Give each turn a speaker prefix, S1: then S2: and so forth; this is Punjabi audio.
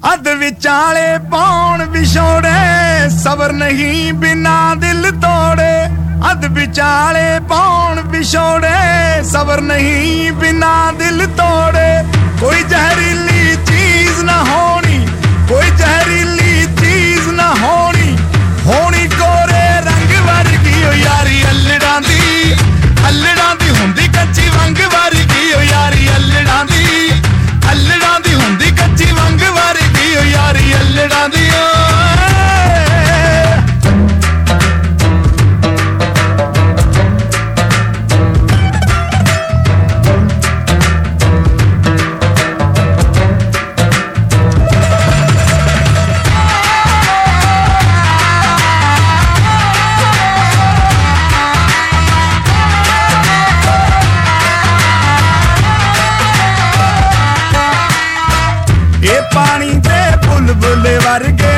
S1: ਅੱਧ ਵਿਚਾਲੇ ਪਾਉਣ ਵਿਛੋੜੇ ਸਬਰ ਨਹੀਂ ਬਿਨਾ ਦਿਲ ਤੋੜੇ ਅੱਧ ਵਿਚਾਲੇ ਪਾਉਣ ਵਿਛੋੜੇ ਸਬਰ ਨਹੀਂ ਬਿਨਾ ਦਿਲ ਤੋੜੇ ਕੋਈ ਜ਼ਹਿਰੀਲੀ ਚੀਜ਼ ਨਾ ਹੋਣੀ ਕੋਈ ਜ਼ਹਿਰੀਲੀ ਚੀਜ਼ ਨਾ ਹੋਣੀ ਹੋਣੀ ਕੋਰੇ ਰੰਗ ਵਰਗੀ ਓ ਯਾਰੀ ਅਲੜਾਂ ਦੀ ਹੁੰਦੀ ਕੱਚੀ ਵੰਗ ਵਰਗੀ ਓ ਯਾਰੀ ਅਲੜਾਂ ਦੀ ਹੁੰਦੀ ਕੱਚੀ ਵੰਗ ਵਰਗੀ ਓ ਯਾਰੀ ਅਲੜਾਂ ਦੀ ਪਾਣੀ ਦੇ ਬੁਲਬੁਲ ਵਰਗੇ